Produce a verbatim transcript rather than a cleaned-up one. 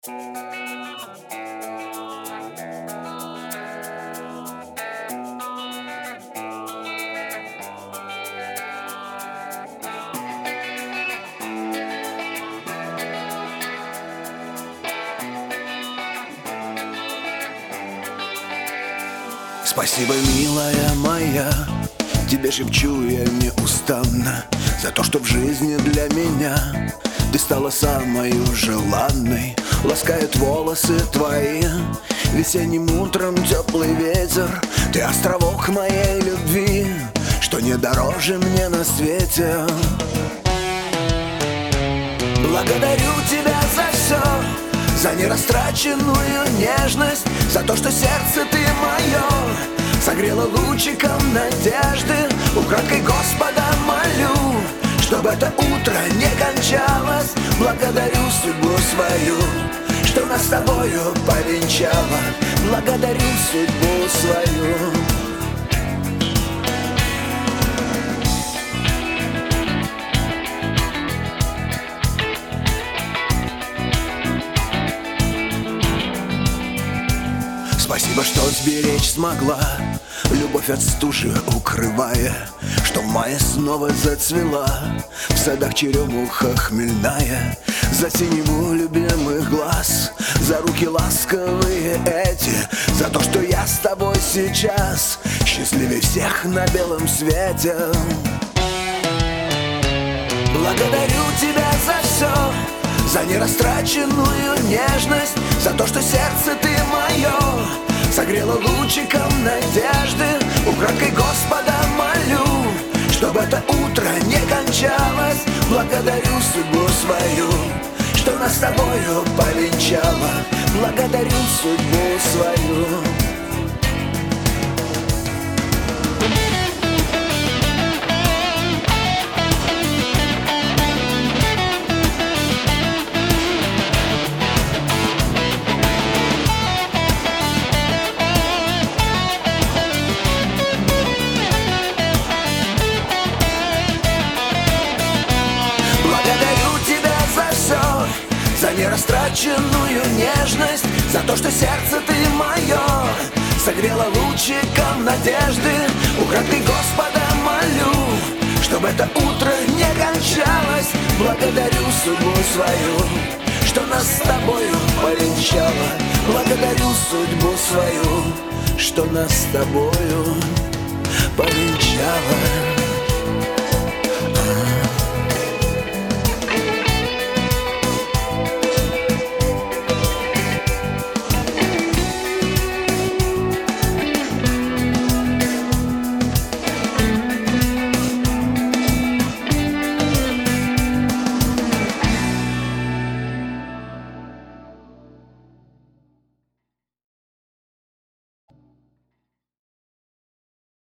Спасибо, милая моя, тебе шепчу я неустанно, за то, что в жизни для меня ты стала самой желанной. Ласкают волосы твои весенним утром теплый ветер. Ты островок моей любви, что не дороже мне на свете. Благодарю тебя за все, за нерастраченную нежность, за то, что сердце ты мое согрело лучиком надежды. Украдкой Господа молю, чтобы это утро не кончалось. Благодарю судьбу свою, что нас с тобою повенчала. Благодарю судьбу свою. Спасибо, что сберечь смогла, любовь от стужи укрывая, что в мае снова зацвела в садах черемуха хмельная. За синеву любимых глаз, за руки ласковые эти, за то, что я с тобой сейчас счастливее всех на белом свете. Благодарю тебя за все, за нерастраченную нежность, за то, что сердце ты мое согрело лучиком надежды. Украдкой Господа молю, чтобы это утро не кончалось. Благодарю судьбу свою, что нас с тобою повенчала. Благодарю судьбу свою. За нерастраченную нежность, за то, что сердце ты мое согрело лучиком надежды. Украдкой Господа молю, чтобы это утро не кончалось. Благодарю судьбу свою, что нас с тобою повенчала. Благодарю судьбу свою, что нас с тобою повенчала.